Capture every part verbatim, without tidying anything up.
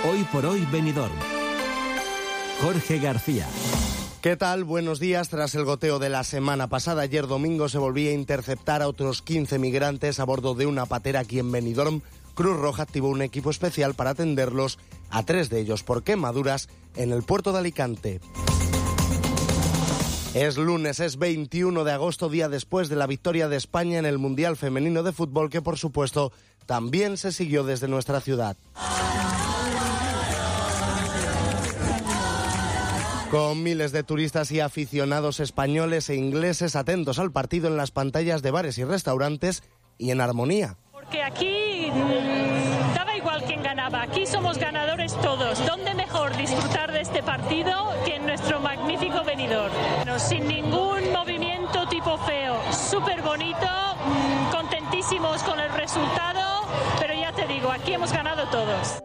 Hoy por hoy Benidorm. Jorge García. ¿Qué tal? Buenos días. Tras el goteo de la semana pasada, ayer domingo se volvía a interceptar a otros quince migrantes a bordo de una patera aquí en Benidorm. Cruz Roja activó un equipo especial para atenderlos, a tres de ellos por quemaduras, en el puerto de Alicante. Es lunes, es veintiuno de agosto, día después de la victoria de España en el Mundial Femenino de Fútbol, que por supuesto también se siguió desde nuestra ciudad. Con miles de turistas y aficionados españoles e ingleses atentos al partido en las pantallas de bares y restaurantes y en armonía. Porque aquí mmm, daba igual quién ganaba, aquí somos ganadores todos. ¿Dónde mejor disfrutar de este partido que en nuestro magnífico Benidorm? Bueno, sin ningún movimiento tipo feo, súper bonito, mmm, contentísimos con el resultado, pero ya te digo, aquí hemos ganado todos.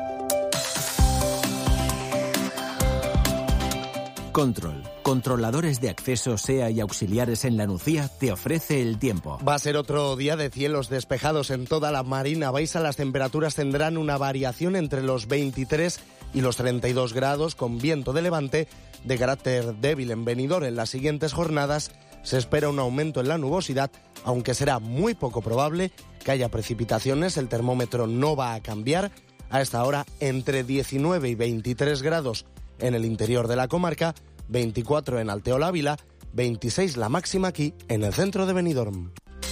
Control. Controladores de acceso, S E A y auxiliares en la Nucía te ofrece el tiempo. Va a ser otro día de cielos despejados en toda la Marina Baixa. Las temperaturas tendrán una variación entre los veintitrés y los treinta y dos grados, con viento de levante de carácter débil en Benidorm. En las siguientes jornadas se espera un aumento en la nubosidad, aunque será muy poco probable que haya precipitaciones. El termómetro no va a cambiar. A esta hora, entre diecinueve y veintitrés grados en el interior de la comarca, veinticuatro en Alteola Ávila, veintiséis la máxima aquí en el centro de Benidorm.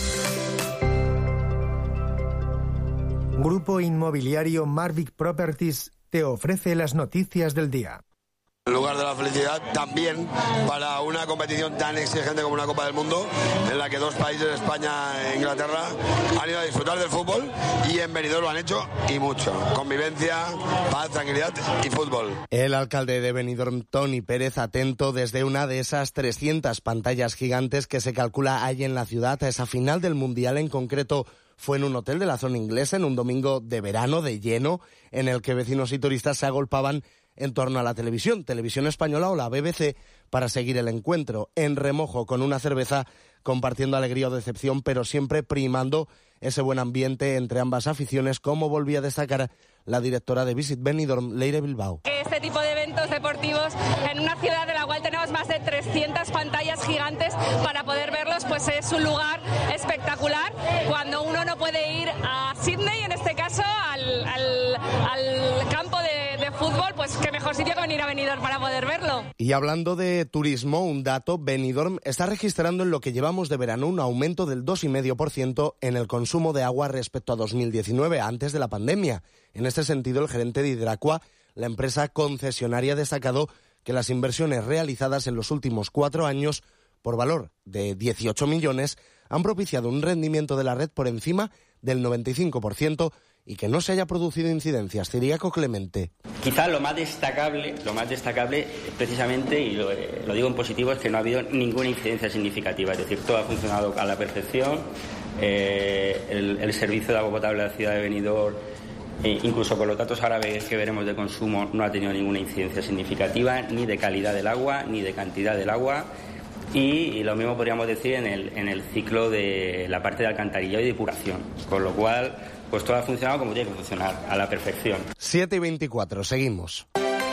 Grupo Inmobiliario Marvic Properties te ofrece las noticias del día. En lugar de la felicidad, también para una competición tan exigente como una Copa del Mundo, en la que dos países, España e Inglaterra, han ido a disfrutar del fútbol y en Benidorm lo han hecho y mucho. Convivencia, paz, tranquilidad y fútbol. El alcalde de Benidorm, Toni Pérez, atento desde una de esas trescientas pantallas gigantes que se calcula hay en la ciudad a esa final del Mundial. En concreto, fue en un hotel de la zona inglesa en un domingo de verano de lleno, en el que vecinos y turistas se agolpaban en torno a la televisión, Televisión Española o la B B C, para seguir el encuentro, en remojo con una cerveza, compartiendo alegría o decepción, pero siempre primando ese buen ambiente entre ambas aficiones, como volvía a destacar la directora de Visit Benidorm, Leire Bilbao. Este tipo de eventos deportivos en una ciudad de la cual tenemos más de trescientas pantallas gigantes para poder verlos, pues es un lugar espectacular. Cuando uno no puede ir a Sydney, en este caso, al, al, al campo de, de fútbol, pues qué mejor sitio que venir a Benidorm para poder verlo. Y hablando de turismo, un dato: Benidorm está registrando en lo que llevamos de verano un aumento del dos coma cinco por ciento en el consumo de agua respecto a dos mil diecinueve, antes de la pandemia. En este sentido, el gerente de Hidracua, la empresa concesionaria, ha destacado que las inversiones realizadas en los últimos cuatro años, por valor de dieciocho millones, han propiciado un rendimiento de la red por encima del noventa y cinco por ciento y que no se haya producido incidencias. Ciríaco Clemente. Quizá lo más destacable, lo más destacable precisamente, y lo, lo digo en positivo, es que no ha habido ninguna incidencia significativa. Es decir, todo ha funcionado a la perfección. Eh, el, el servicio de agua potable de la ciudad de Benidorm, Eh, incluso con los datos árabes que veremos de consumo, no ha tenido ninguna incidencia significativa, ni de calidad del agua, ni de cantidad del agua. Y, y lo mismo podríamos decir en el, en el ciclo de la parte de alcantarillado y depuración. Con lo cual, pues todo ha funcionado como tiene que funcionar, a la perfección. siete y veinticuatro, seguimos.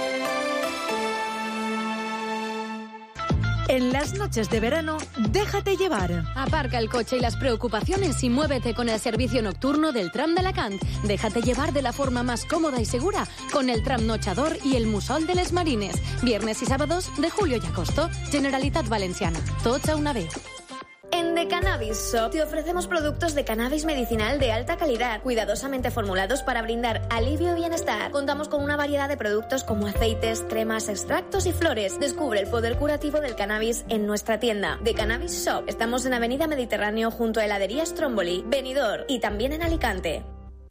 En las noches de verano, déjate llevar. Aparca el coche y las preocupaciones y muévete con el servicio nocturno del tram de Alacant. Déjate llevar de la forma más cómoda y segura con el tram Nochador y el Mussol de les Marines. Viernes y sábados de julio y agosto. Generalitat Valenciana. Tots a una vez. En The Cannabis Shop te ofrecemos productos de cannabis medicinal de alta calidad, cuidadosamente formulados para brindar alivio y bienestar. Contamos con una variedad de productos como aceites, cremas, extractos y flores. Descubre el poder curativo del cannabis en nuestra tienda. The Cannabis Shop. Estamos en Avenida Mediterráneo junto a Heladería Stromboli, Benidorm y también en Alicante.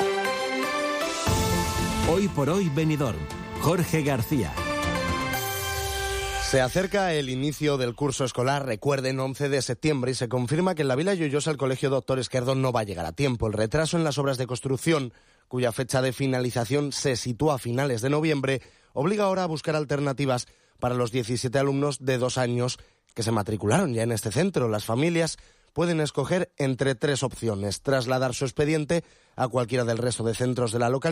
Hoy por hoy Benidorm. Jorge García. Se acerca el inicio del curso escolar, recuerden, once de septiembre, y se confirma que en la Vila Lloyosa el Colegio Doctor Esquerdo no va a llegar a tiempo. El retraso en las obras de construcción, cuya fecha de finalización se sitúa a finales de noviembre, obliga ahora a buscar alternativas para los diecisiete alumnos de dos años que se matricularon ya en este centro. Las familias pueden escoger entre tres opciones: trasladar su expediente a cualquiera del resto de centros de la localidad,